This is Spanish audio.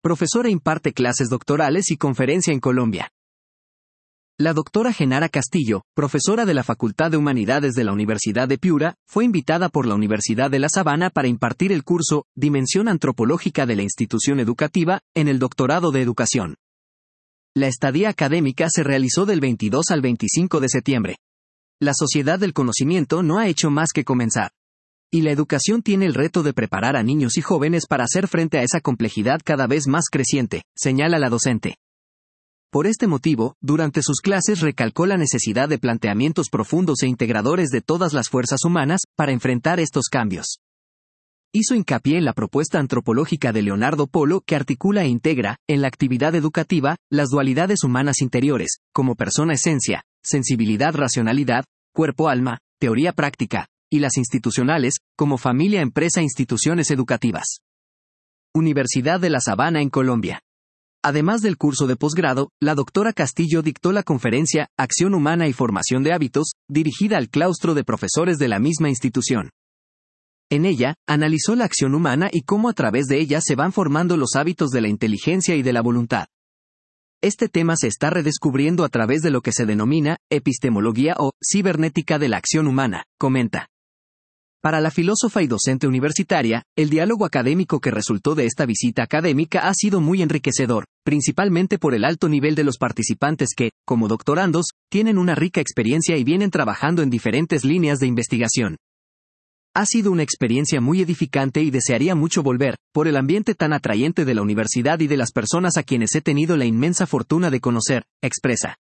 profesora imparte clases doctorales y conferencia en Colombia. La doctora Genara Castillo, profesora de la Facultad de Humanidades de la Universidad de Piura, fue invitada por la Universidad de La Sabana para impartir el curso Dimensión Antropológica de la Institución Educativa, en el Doctorado de Educación. La estadía académica se realizó del 22 al 25 de septiembre. La sociedad del conocimiento no ha hecho más que comenzar. Y la educación tiene el reto de preparar a niños y jóvenes para hacer frente a esa complejidad cada vez más creciente, señala la docente. Por este motivo, durante sus clases recalcó la necesidad de planteamientos profundos e integradores de todas las fuerzas humanas para enfrentar estos cambios. Hizo hincapié en la propuesta antropológica de Leonardo Polo que articula e integra, en la actividad educativa, las dualidades humanas interiores, como persona-esencia, sensibilidad-racionalidad, cuerpo-alma, teoría-práctica, y las institucionales, como familia-empresa-instituciones educativas. Universidad de La Sabana en Colombia. Además del curso de posgrado, la doctora Castillo dictó la conferencia Acción Humana y Formación de Hábitos, dirigida al claustro de profesores de la misma institución. En ella, analizó la acción humana y cómo a través de ella se van formando los hábitos de la inteligencia y de la voluntad. Este tema se está redescubriendo a través de lo que se denomina epistemología o cibernética de la acción humana, comenta. Para la filósofa y docente universitaria, el diálogo académico que resultó de esta visita académica ha sido muy enriquecedor, principalmente por el alto nivel de los participantes que, como doctorandos, tienen una rica experiencia y vienen trabajando en diferentes líneas de investigación. Ha sido una experiencia muy edificante y desearía mucho volver, por el ambiente tan atrayente de la universidad y de las personas a quienes he tenido la inmensa fortuna de conocer, expresa.